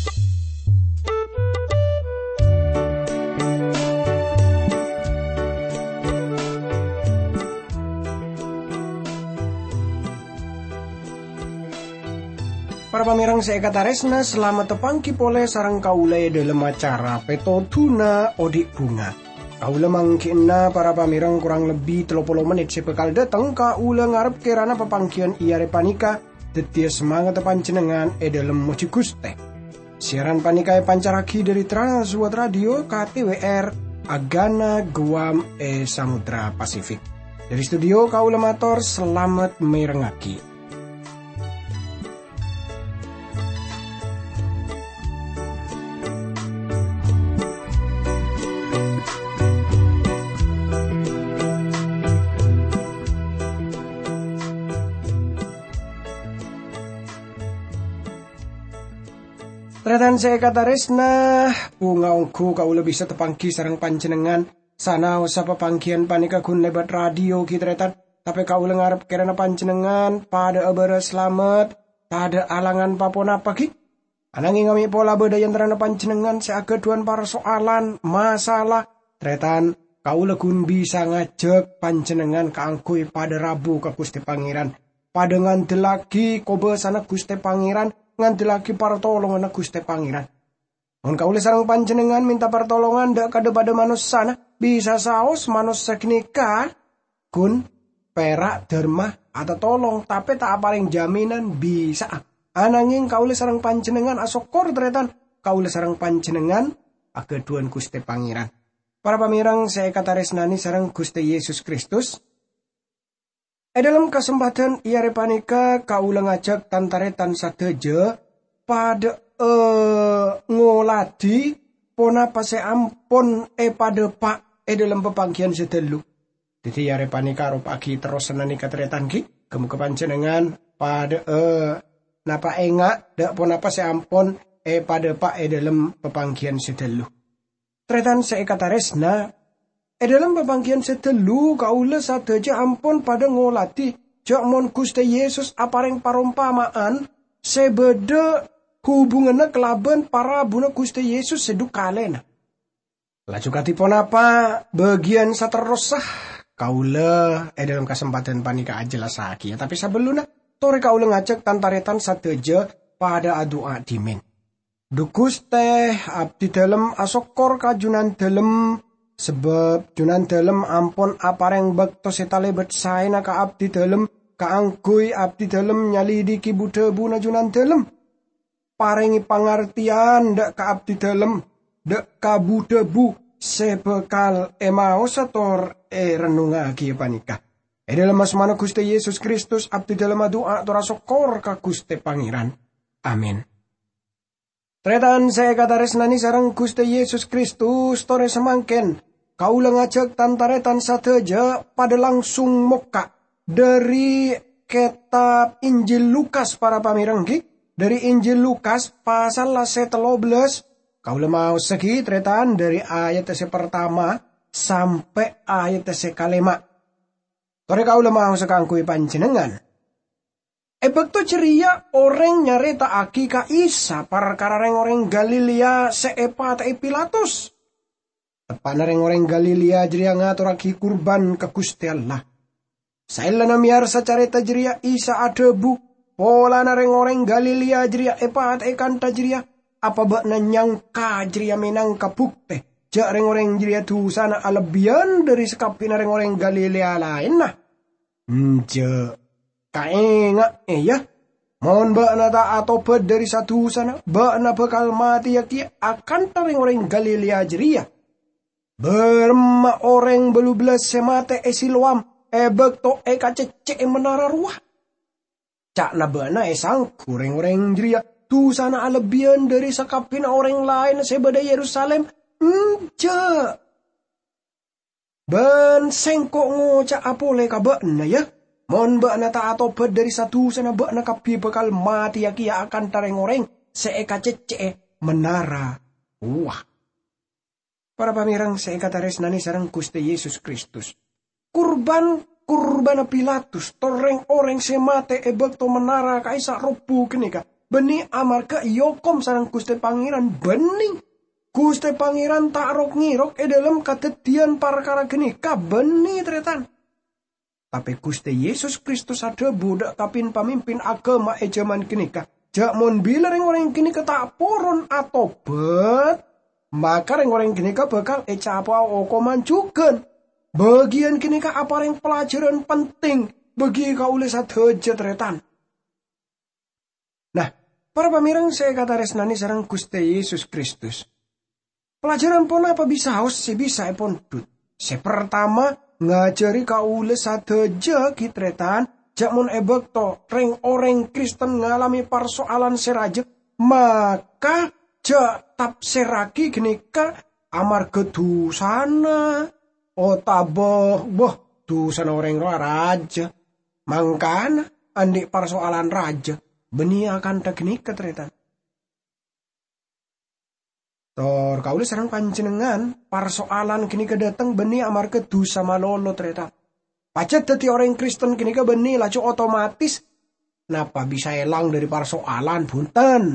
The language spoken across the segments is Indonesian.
Para pamirang seekataresna selamat tepangki pole sarang kaula dalam acara Petotuna Odik Bunga. Kaula mangkina para pamirang kurang lebih 30 menit sebekal datang kaula ngarep kirana pepangkian iare panika detia semangat panjenengan dalam moci Guste. Siaran panika pancaraki dari Transworld Radio KTWR Agana Guam Samudra Pasifik. Dari studio kaula matur selamat merengaki. Tretan saya kata resna, bunga ongku kaula bisa tepangki sarang panjenengan sana usa pepangkian panika kun lebat radio kitretan tapi kaula ngarep kerana panjenengan pada abara selamat pada alangan papona pagi ananging kami pola bedayan terana panjenengan seageduan para soalan masalah tretan kaula kun bisa ngajak panjenengan kaangkui pada Rabu ke Gusti Pangeran pada ngandelaki kobe sana Gusti Pangeran nganti lagi pertolongan Gusti Pangeran. Mun kaula sareng panjenengan minta pertolongan dak kada pada manus sana bisa saos manus saknika kun perak derma atau tolong tapi tak paling jaminan bisa. Ananging kaula sareng panjenengan asokor tretan kaula sareng panjenengan ageduan Gusti Pangeran. Para pamirang saya kata resnani sareng Gusti Yesus Kristus. Dalam kesempatan iare panika kaula ngajak tantaretan sadeja pada ngoladi pona pase ampon pada pak dalam pepangkian sedelu. Jadi iare panika rupaki terus senani katretan ki kemu kepanjenengan pada napa enggak dak pona pase ampon pada pak dalam pepangkian sedelu. Tretan seekataresna dalam pepangkian sedelu kaula sadeja ampun pada ngolati jak mon Gusti Yesus apareng parumpamaan sebeda hubunganna kelaban para buna Gusti Yesus seduk kalena. Laju katipun apa bagian saterusah kaula dalam kesempatan panika ajelasaki ya tapi sebelumnya tore kaula ngajak tantaretan sadeja pada doa dimen. Dukus teh abdi dalam asokor kajunan dalam sebab junan dalem ampun apareng bekto setalebet saena ka abdi dalem kaangkui abdi dalem nyalidiki budebu na junan dalem parengi pangartian dak ka abdi dalem dak ka budebu sebekal emaos ator renungagi panika dalam asmana Gusti Yesus Kristus abdi dalem doa tora sokor ka Gusti Pangeran amin. Tretan saya kata resnani sarang Gusti Yesus Kristus tore semangken kaula ngajak tantaretan sadeja pada langsung moka dari kitab Injil Lukas para pamirenggi dari Injil Lukas pasal 13 kaula mau segi tretan dari ayat pertama sampai ayat kelima. Tore kaula mau sekangkui panjenengan. Bekto ceria orang nyareta aki ka Isa perkara orang Galilea seepa ta Pilatus. Tepana orang Galilea jeria ngatur aki kurban ke Gusti Allah. Sailana miar sacareta jeria Isa adebu. Pola orang Galilea jeria epa ta kanta jeria apa bakna nyangka jeria menang kabukte. Jak orang jeria tu sana alebian dari sekapina orang Galilea lain nah. Kaenga ya mohon bakna ta atau dari satu sana bakna bakal mati ya kia akan taring orang Galilea jeria berma orang belubelas semate esiluam bekto kacece menara ruah cak na bakna sang kureng orang jeria tu sana alebian dari sakapin orang lain sebeda Yerusalem ban sengkok ngoca apole ka bakna ya mon bakna ta atau dari satu sana bakna kapi bakal mati ya kia akan tareng orang seeka cece menara. Wah. Para pamirang seeka taresnani sareng Gusti Yesus Kristus. Kurban Pilatus toreng orang semate bekto menara kaisa rupu kenika Beni amarga yokom sareng Gusti Pangeran bening. Gusti Pangeran tak rok ngirok dalam kadadian perkara genika beni tretan. Tapi Gusti Yesus Kristus ada budak kapin pamimpin agama zaman genika. Jak mon bila orang genika tak poron atau bet, maka orang genika bakal apa okoman juga. Bagian genika apa yang pelajaran penting bagi kaula sadeja tretan. Nah, para pamirang saya kata resnani sareng Gusti Yesus Kristus. Pelajaran pun apa bisa haus bisa pun dut. Pertama ngajari kaula sadeja kitretan jakmun ebekto reng orang Kristen ngalami persoalan seraja maka jak tap seraki genika amarga dusana otaboh dusana orang raja mangkana andi persoalan raja beni akan teknik ketretan. Tor kaula sareng panjenengan persoalan kini kedatang beni amarga dosa malolo tretan. Pacet dadi orang Kristen kini ke beni laju otomatis napa bisa elang dari persoalan bunten.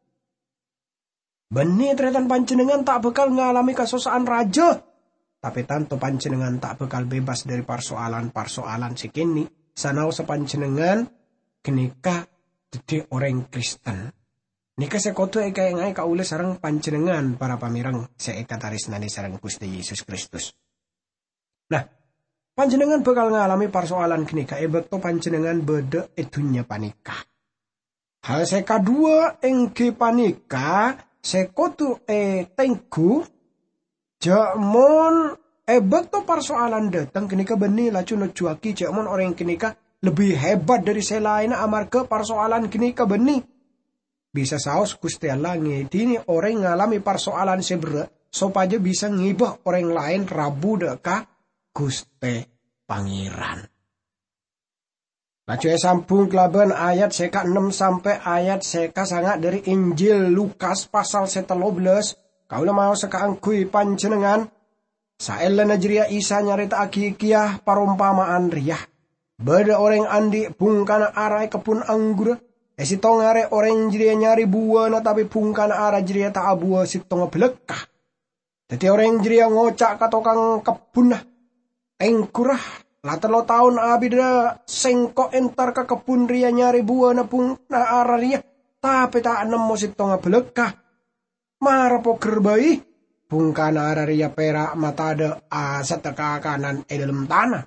Beni tretan panjenengan tak bakal ngalami kesusaan raja. Tapi tanto panjenengan tak bakal bebas dari persoalan-persoalan sekini. Sanau sepanjenengan kenika dadi orang Kristen. Nika sekoto eka yang kaula sareng panjenengan para pamirang seeka tarisnani sareng Gusti Yesus Kristus. Nah, panjenengan bakal ngalami persoalan kenika bekto panjenengan beda edunya panika. Hal seka dua engke panika sekoto tengku jamon bekto persoalan datang kenika beni laju nojuaki jamon orang kenika lebih hebat dari selain amarga persoalan kenika beni. Bisa saus Gusti Allah ngedini orang ngalami persoalan sebera supaya bisa ngibah orang lain rabu deka Gusti Pangeran. Laju sambung kelaban ayat seka 6 sampai ayat seka sangat dari Injil Lukas pasal 13. Kaula mau sekaangkui panjenengan saelana jeria Isa nyarita akikiyah parumpamaan riyah. Beda orang andi bungkana arai kebun anggur. Sitong are orang jeria nyari buah tapi bungkana ara jeria tak buah sitong belekah. Jadi orang jeria ngocak katokang kebun engkurah. Latar lo tahun abida sengkok entar ke kebun ria nyari buah na bungkana ara ria. Tapi tak nemu sitong belekah. Marapo gerbai bungkana ara ria perak mata ada asat teka kanan dalam tanah.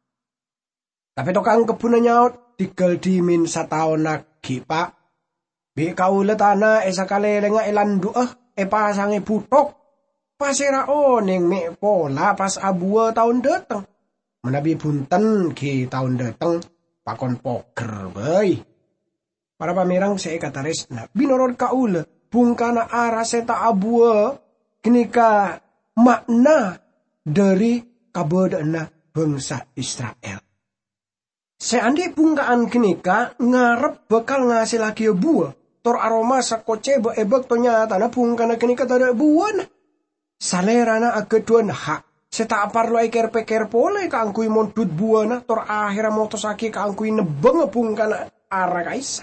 Tapi tokang kebun nyaut tigel dimin satahun lagi pak. Bi kaula tanah sakale lenga elandu pasange butok. Pasera oning me pola pas abua tahun dateng. Menabi bunten ki tahun dateng pakon poker bay. Para pamirang saya kataris na binorod kaula bungkana ara seta abua kenika makna dari kabodana bangsa Israel. Seandi bungkaan kenika ngarep bakal ngasih lagi buah. Tor aroma sakoce ebek to nyata na bungkana kenika tada buah na. Salerana ageduan hak. Seta parlo eker peker pole kaangkui mondut buah na. Tor akhirnya motosaki kaangkui nebeng bungkana ara kaisa.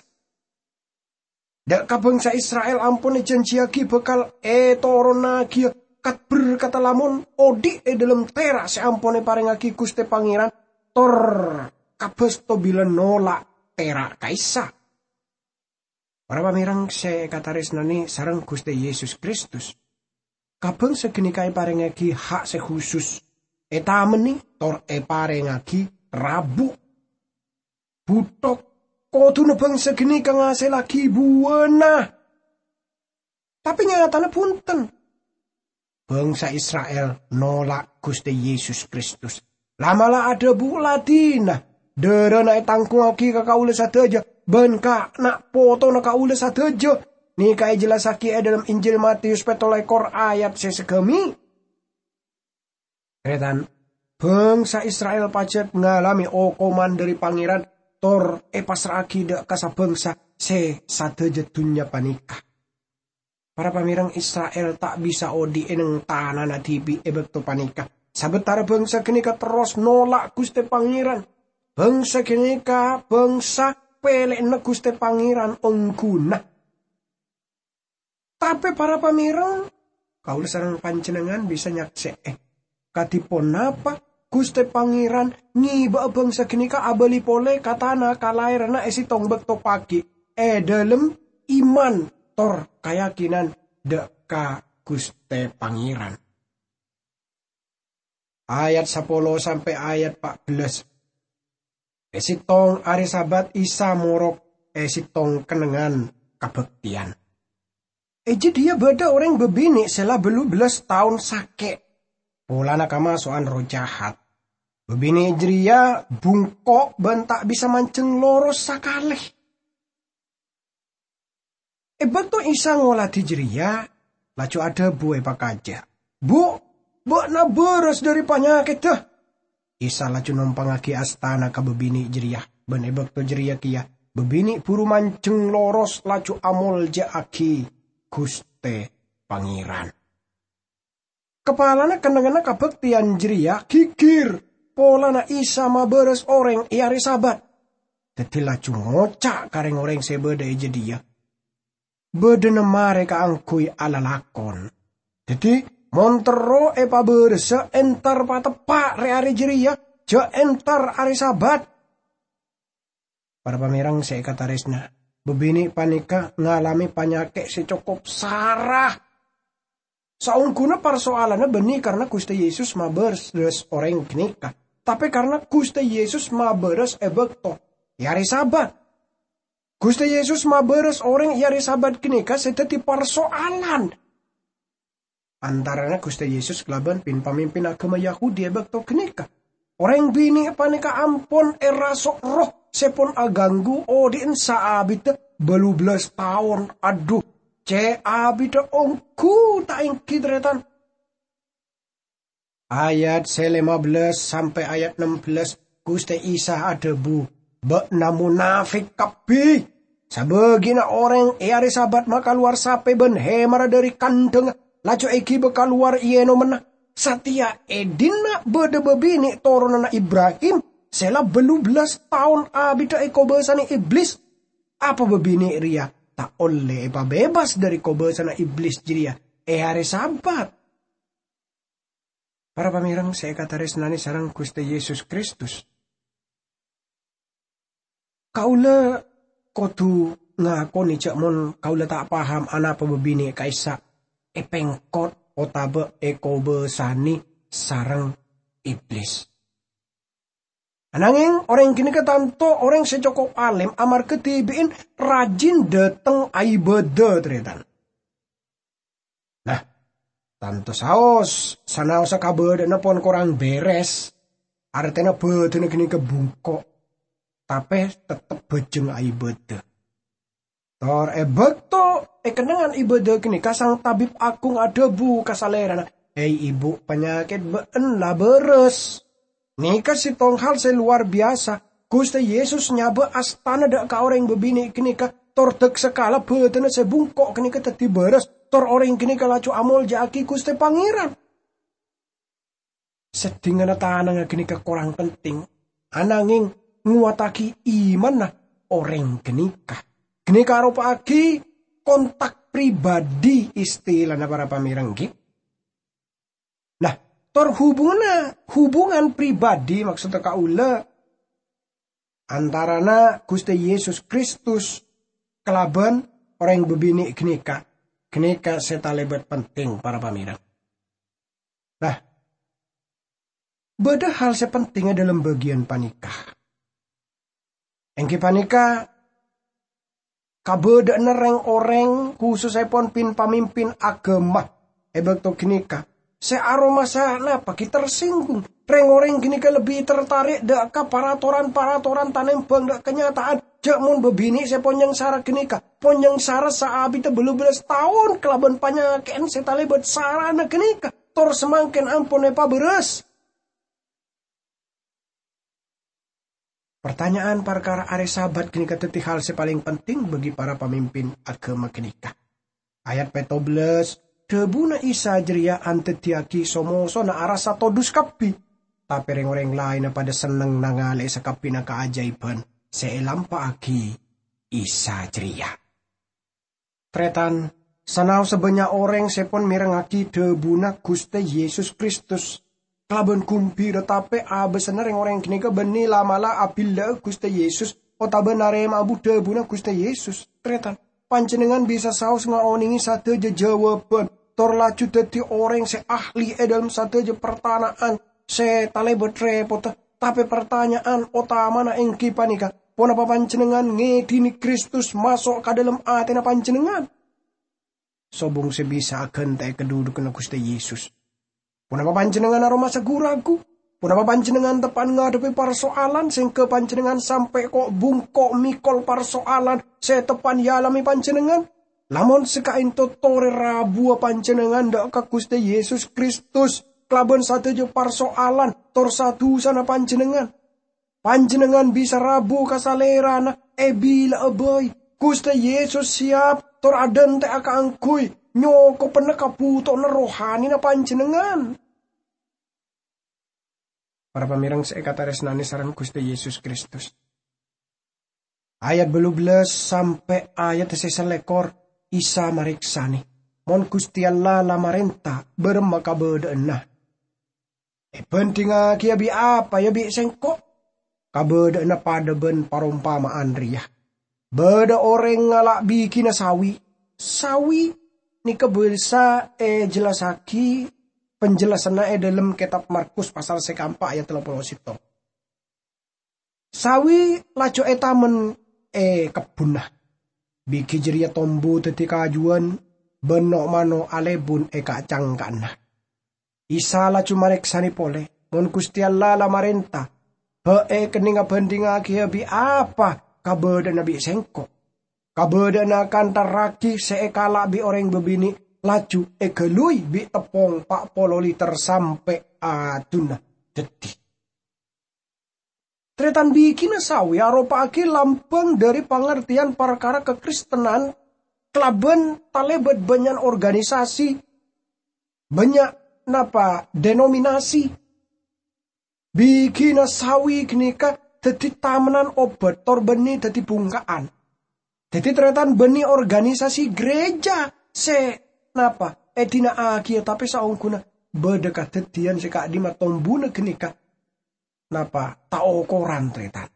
Dak kabangsa Israel ampun janjiaki bakal toronagi kat berkata lamun odi dalam tera seampone parengaki Gusti Pangeran. Tor kabes to bila nolak terak kaisa. Para pamirang saya kataris nani sareng Gusti Yesus Kristus. Kabeng segini kai parengagi hak sekhusus. Etameni tor parengagi rabu. Butok kodu nebang segini kang ngasih lagi buana. Tapi nyatanya punten. Bangsa Israel nolak Gusti Yesus Kristus. Lamalah ada buladina. Dera na tangkung aki kakaula sadeja. Benka nak foto na kaula sadeja. Ni kaya jelas aki dalam Injil Matius 17 ayat sesegemi. Retan, bangsa Israel pacet ngalami okoman dari pangeran. Tor pasraki dak kasa bangsa se sadeja dunya panikah. Para pamirang Israel tak bisa odi eneng tanah na tibi ebekto panikah. Sabetara bangsa kenika terus nolak Gusti Pangeran. Bangsa kenika bangsa pelek na Gusti Pangeran ongguna. Tapi para pamireng, kaula sareng panjenengan bisa nyaksek katipun napa Gusti Pangeran ngiba bangsa genika abeli pole katana kalairana esitong bekto pagi dalam iman tor keyakinan deka Gusti Pangeran. Ayat 10 sampai ayat 14. Esitong ari Sabat Isa morok esitong kenengan kabektian. Jadi dia beda orang bebini selah belu belas tahun sake. Polana kamasuan roh jahat. Bebini jeria bungkok bentak bisa mancing loros sakaleh. Beto Isa ngolati jeria, lacu ada buai pakaja. Bu na beres dari penyakit dah. Isa lacu numpang aki astana ka bebini jeria. Ben beto jeria kia. Bebini buru mancing loros lacu amol ja aki. Gusti Pangeran. Kepalana kenengana kabektian jeria gigir. Polana Isa maberes orang iari Sabat. Dadi lacu ngocak kareng orang sebeda jedia. Bedena mare ka angkui ala lakon. Dadi montero paberesa entar patepak re jeria. Ja entar ari Sabat. Para pamirang saya kata resna. Bebini panika ngalami penyakit secukup sarah. Saungguna persoalannya benih karena Gusti Yesus maberes orang kenika. Tapi karena Gusti Yesus maberes bekto yari Sabat. Gusti Yesus maberes orang yari Sabat kenika seteti persoalan. Antaranya Gusti Yesus kelaban pamimpin agama Yahudi bekto kenika. Orang bini panika ampun erasok roh. Sepon aganggu odin sa abita belu belas tahun. Aduh, abita ongku taing kidretan. Ayat 15 sampai ayat 16 Gusti Isa adebu bekna munafik kapi. Sabegina orang ari Sabat maka luar sape ben hemara dari kandeng. Lacu eki bekal luar ieno mena. Satia edina bede bebini torunana Ibrahim. Sela belu belas tahun abita kobesana iblis. Apa bebini ria? Tak oleh bebas dari kobesana iblis jiria. Hari Sabat. Para pamirang saya kata resnani sarang Gusti Yesus Kristus. Kaula kodu ngakoni cak mon kaula tak paham ana apa bebini kaisa. Pengkot otabe kobesani sarang iblis. Ananging orang kini ketanto orang secokop alim amar ketibiin rajin dateng ibadah teretan. Nah, tanto saos sanaosa kabedana pon korang beres. Artinya bedana kini kebungkok. Tapi tetep bejeng ibadah. Tor bekto kenangan ibadah kini kasang tabib agung adebu kasalerana. Ibu penyakit been lah beres. Nika si tonghal luar biasa. Gusti Yesus nyaba astana dak ka orang bebini kenika tordek sekala betena sebungkok kenika teti beres. Tor orang kenika lacu amol jaki Gusti Pangeran. Sedingana tanang kenika kurang penting. Ananging nguataki iman nah orang kenika. Kenika arupa aki kontak pribadi istilahna para pamirang ki. Nah, tor hubungan pribadi maksudnya kaula antarana Gusti Yesus Kristus kelaban orang bebini kenika setalebat penting para pamirang. Nah, beda hal sepentingnya dalam bagian panikah. Engki panikah kabeda nereng orang khususnya pon pamimpin agama ebekto kenika. Searoma sana pagi tersinggung. Reng orang gini ke lebih tertarik dak ka paratoran tanembang dak kenyataan. Jak mun bebini seponyang sara gini ka. Ponyang sara saabi te belu belas tahun kelaban panyaken setalebet sarana gini ka. Tor semangken ampun epa beres. Pertanyaan perkara are Sabat gini ka teti hal sepaling penting bagi para pemimpin agama gini ka. Ayat 14. Debuna Isa jeria antetiaki somoso na arasa todus kapi. Tapi orang lain na pada seneng nangale sa kapi na kaajaiban. Seelampa aki Isa jeria. Tretan Sanau sebanyak orang sepon mirengaki debuna Gusti Yesus Kristus. Kelaban kumpir tapi abesener yang orang kini beni lamala abila Gusti Yesus. Otaben arem abu debuna Gusti Yesus. Tretan. Panjenengan bisa saus ngaoningi satu jawaban. Tor laju dadi orang se ahli dalam satu pertanyaan. Se talebet repot. Tapi pertanyaan utama na engki panika. Ponapa panjenengan ngedini Kristus masuk ke dalam atina panjenengan. Sobong sebisa gentai keduduk na Gusti Yesus. Punapa panjenengan aroma seguraku. Punapa panjenengan tepan ngadepi persoalan sing ke panjenengan sampai kok bungkok mikol persoalan se tepan yalami panjenengan. Lamun sekain totore rabu panjenengan dak ke Gusti Yesus Kristus. Kelaban satu je persoalan tor satu sana panjenengan. Panjenengan bisa rabu kasalerana bila abai. Gusti Yesus siap tor aden te akangkui. Nyoko peneka puto na rohani na panjenengan. Para pamirang seekataresnani saran Gusti Yesus Kristus. Ayat 12 sampai ayat 16 Isa mariksani. Mon Gusti Allah lamarenta beremaka bedeena. Penting kia bi apa ya bi sengko. Kabedeena pada ben parumpamaan ria. Beda orang ngalak bikin sawi. Sawi ni kebilsa jelasaki penjelasannya dalam kitab Markus pasal 4 ayat 30. Sawi lajo etamen kebunah. Biki jeria tombu teti kajuan benok mano alebun kacang kana. Isa lajo mareksani pole. Mon Gusti Allah lamarenta. Keninga bandinga kia bi apa kabeda nabi sengko. Kabeda na kantar raki seekala bi orang bebini laju gelui bi tepong 40 liter sampai aduna detik. Tretan bikin sawi aropa aki lampang dari pengertian perkara kekristenan kelaban talebet banyak organisasi banyak napa denominasi bikin sawi knika dadi tamenan obat tor beni dadi bungkaan. Jadi tretan beni organisasi gereja se napa edina akhir tapi saungkuna bedekat tetian se kak di matombuna kenika napa tau koran tretan.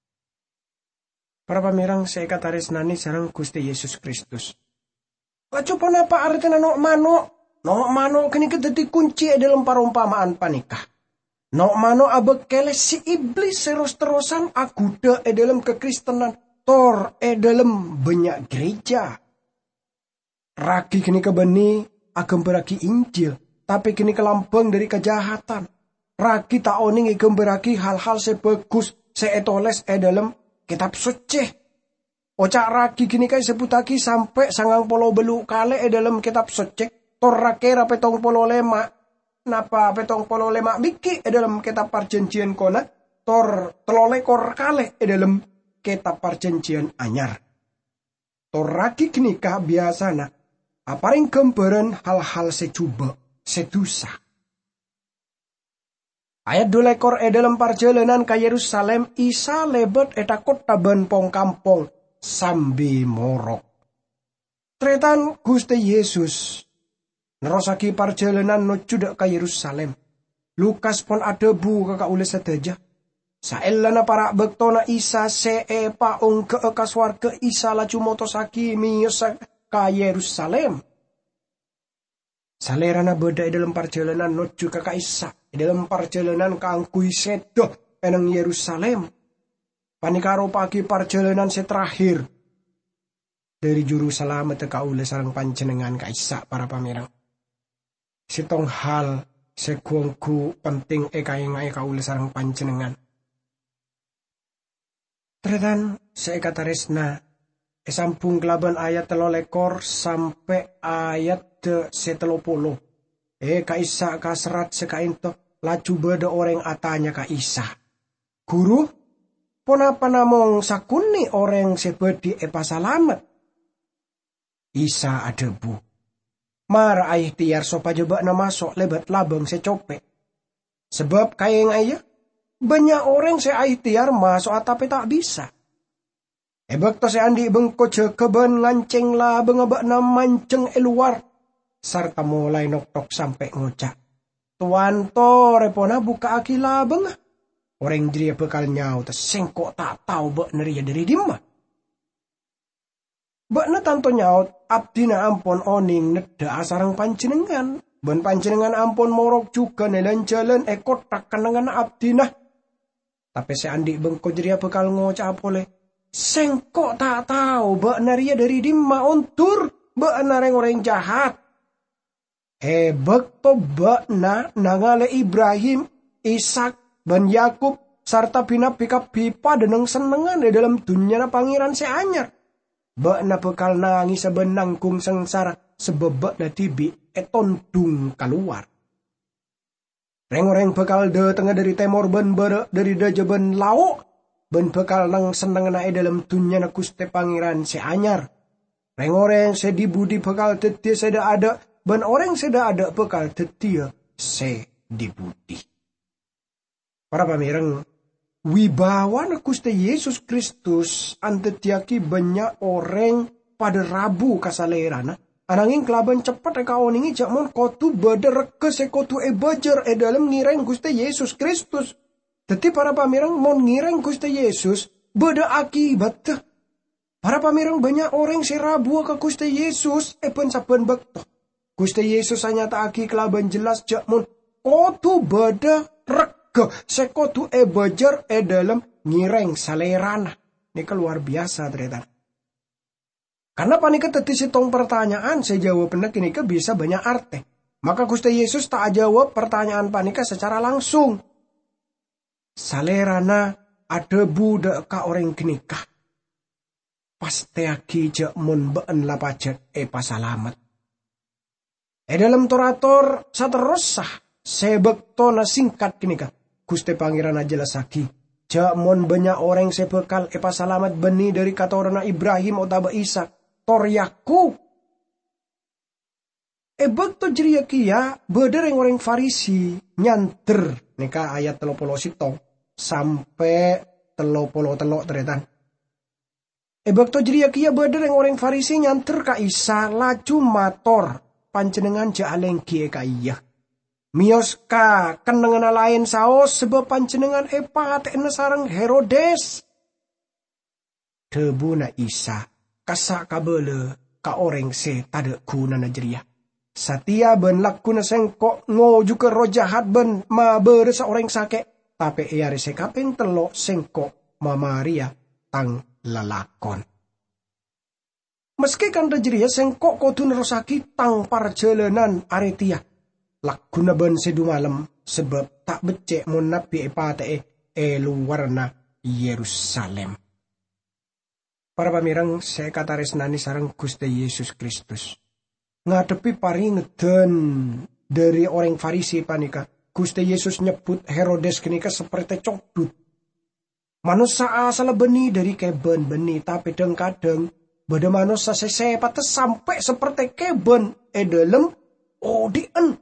Para pamirang se kataris nani sarang Gusti Yesus Kristus. Lacu napa artinya nok mano kenika dadi kunci dalam parumpamaan panikah. Nok mano abekele si iblis terus-terusan aguda dalam kekristenan. Tor dalam banyak gereja. Raki kini kebeni agam beraki Injil. Tapi kini kelampang dari kejahatan. Raki tak oning agam beraki hal-hal sebagus. Seetoles dalam kitab suci. Ocak raki kini kai sebutaki sampai 90 beluk kali dalam kitab suci. Tor rakera 75. Napa 75 biki dalam kitab perjanjian kona. Tor 33 kali dalam kitab perjanjian anyar. Toraki kenika biasana aparing gambaran hal-hal secuba, sedusa. Ayat 2 dalam perjalanan ke Yerusalem Isa lebet eta kota ben pong kampung sambi morok. Tretan Gusti Yesus nerosaki perjalanan nuju ke Yerusalem. Lukas pon adebu kakak ules sedaja. Saelana para bektona Isa paung ke kaswarga Isa laju motosaki miyos ka Yerusalem. Salerana beda dalam perjalanan nuju ke Isa. Dalam perjalanan kangkui sedo enang Yerusalem. Panikaro pagi perjalanan terakhir. Dari juru selamat ke ule sarang panjenengan ka Isa para pamirang. Sitong hal sekuangku penting kaya ka ule sarang panjenengan. Tretan seekataresna esampung kelaban ayat 13 sampai ayat 30. Kaisa kaserat sekainto laju beda orang atanya ka Isa. Guru, ponapa namong sakuni orang sebedi pasalamet? Isa adebu. Mara ayah tiar sopa jebak na masuk lebat labang secopek. Sebab kaya ngaya banyak orang seaitiar masuk tapi tak bisa. Ebek to seandi bengko keben nganceng lah bengabakna manceng luar. Sarta mulai nok-tok sampai ngocak. Tuan to repona buka akila bengah. Orang jeria bekal nyau sengkok tak tahu bek neria dari dimah. Bek na tanto nyaut abdina ampon oning neda asarang panjenengan. Ben panjenengan ampon morok juga nelan jalan ekot tak kenangan abdina. Tapi seandi bengko jeria bekal ngocak apole. Sengkok tak tahu bek neria dari dimah ontur bek nareng orang jahat. Bek to bek na nangale Ibrahim, Ishak, dan Yakub sarta pinapika pipa deneng senengan di dalam dunia na pangeran seanyar. Bek na bekal nangis sebenang kung sengsara sebebek na tibi etondung keluar. Reng-reng bekal de tengah dari temor ben berek dari daja ben lauk ben bekal nang senengan na dalam dunia na kuste pangeran seanyar. Reng-reng sedibudi bekal teti seda ada ben orang seda ada bekal tetia sedibudi. Para pamireng, wibawa na Gusti Yesus Kristus antetiaki banyak orang pada rabu kasalerana. Ananging kelaban cepat eka oningi jakmon kotu beda reke sekotu bajer dalam ngireng Gusti Yesus Kristus. Teti para pamireng mon ngireng Gusti Yesus beda akibat. Para pamireng banyak orang serabu ke Gusti Yesus pen saben bekto. Gusti Yesus hanya tak aki kelaban jelas jakmun kotu beda rega sekotu bajar dalam ngireng salerana. Ini luar biasa ternyata. Karena panika teti sitong pertanyaan saya jawab penek ini bisa banyak arti. Maka Gusti Yesus tak jawab pertanyaan panika secara langsung. Salerana ada budak ka orang kenikah. Pasti aki jakmun been lapajat pasalamat. Dalam torator saterusah sebekto na singkat kini ka. Gusti pangeran jelas lagi. Jakmon banyak orang sebekal pasalamat beni dari katorana Ibrahim otaba Ishak. Toryaku. Bekto jeria kia beder yang orang Farisi nyanter. Nika ayat 30 sampai 30 ternyata. Bekto jeria kia beder yang orang Farisi nyanter ka Isa laju mator. Panjenengan jaleng kie kaya. Mios ka kenengan lain saos sebab panjenengan patekna sareng Herodes. Tebuna Isa kasak kabele ka orang se tada kuna na jeria. Satia ben lakuna sengkok ngoju ke roh jahat ben ma bere seorang sake. Tapi iare sekapeng telok sengkok mamaria tang lalakon. Meski kan jeria sengkok kodun rosaki tang perjalanan aretia. Lakuna ben sedu malam sebab tak becek mon nabi epate luarna Yerusalem. Para pamirang saya kata resnani sareng Gusti Yesus Kristus. Ngadepi paringeden dari orang Farisi panika. Gusti Yesus nyebut Herodes kenika seperti codut. Manusia asal beni dari keben beni tapi kadang bada manusia sesepat sampai seperti keben dalam odien.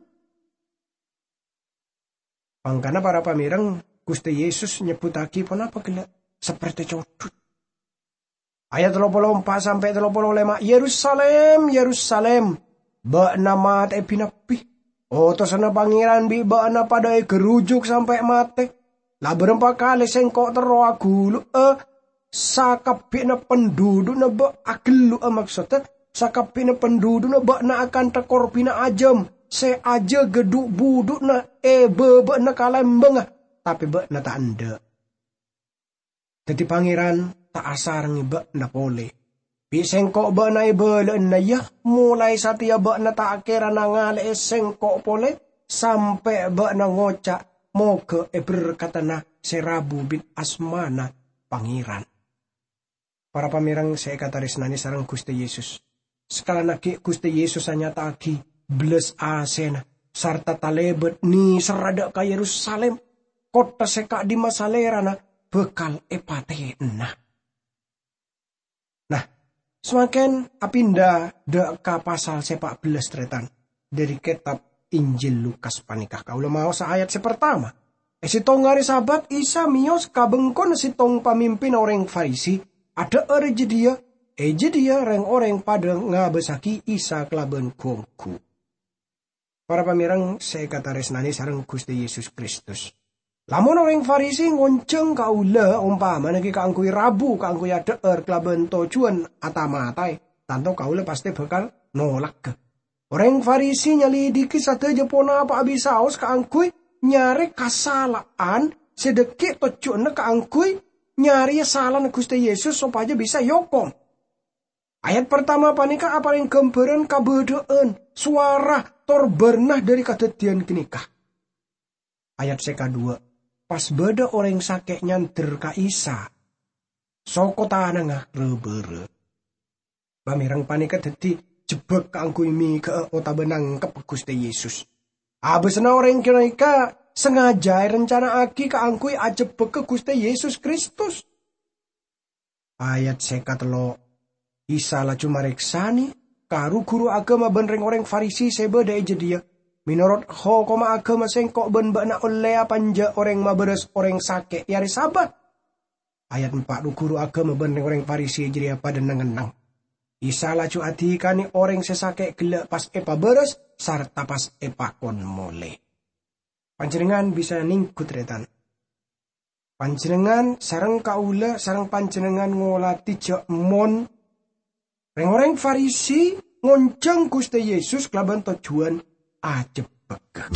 Pangkana para pamirang Gusti Yesus nyebutaki pun apa gila seperti codut. Ayat 34 sampai 35 Yerusalem, Yerusalem, ba nama te pinapi. To sana pangeran bi ba na pada gerujuk sampai mate. Lah berempat kali sengkok tero agulu sakapi na penduduk na ba agelu maksudnya sakapi na penduduk na ba na akan tekor pina ajam. Se aja geduk buduk na bebe na kalembeng tapi ba na tak anda. Jadi pangeran tak asar ngibak na pole. Bisengkok ba na ibala na ya mulai satia ba na tak akira na ngale sengkok pole sampai ba na ngocak moga berkata na serabu bit asmana pangeran. Para pamirang saya kata resnani sarang Gusti Yesus. Sekala naki Gusti Yesus hanya taki belas asena sarta talebet ni serada ka Yerusalem kota seka di masalerana bekal epatena. Nah, semakin apinda deka pasal sepak belas tretan dari kitab Injil Lukas panikah kaula mau sa ayat sepertama. Sitong ngari sahabat Isa mios kabengkon sitong pamimpin orang Farisi Ada jadi dia reng-oreng pada ngabesaki Isa kelaban gongku. Para pamirang saya kata resnani sareng Gusti Yesus Kristus. Lamun orang Farisi ngonceng kaula umpama niki kaangkui rabu kaangkui adeer kelaban tujuan atamatai, tanto kaula pasti bakal nolak ke. Orang Farisi nyalidiki sateja pona apa abisaos kaangkui nyari kasalaan sedekit tujuanna kaangkui nyari salah Gusti Yesus supaya bisa yokom. Ayat pertama panika apa yang gambaran kabedaan suara torbernah dari kadadian kinikah. Ayat kedua, pas beda orang sakit nyanter ka Isa, soko tanangah rebere. Pamirang panika dadi jebek kaangkui mi ke ota benang ke Gusti Yesus. Abesna orang kinika sengaja rencana aki kaangkui ajebek ke Gusti Yesus Kristus. Ayat sekatelo, Isa laju mareksani karu guru agama benreng orang Farisi sebeda dia. Menurut hokoma agama sengkok ben bana oleh panja orang maberes orang sake yari sabat. Ayat 4 guru agama benreng orang Farisi jadi pada nengenang. Isa laju adikani orang sesake gelak pas epa beres sarta pas epa kon mole. Panjenengan bisa ningkut retan. Panjenengan sareng kaula sareng panjenengan ngolati jak mon. Reng-orang Farisi ngonceng Gusti Yesus kelaban tujuan ajebek.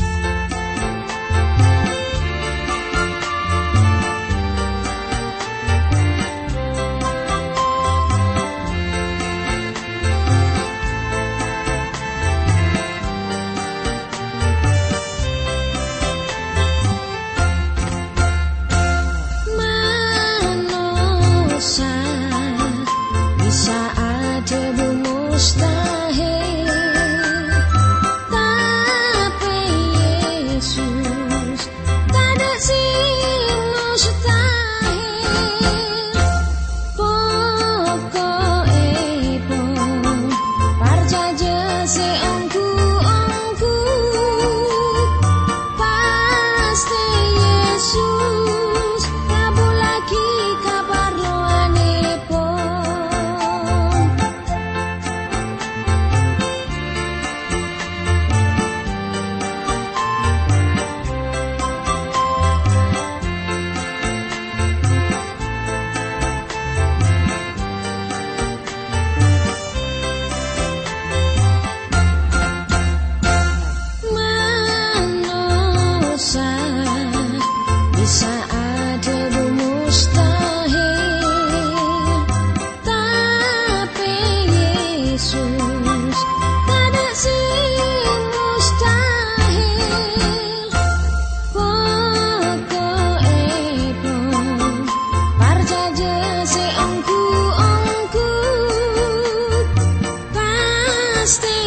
Stay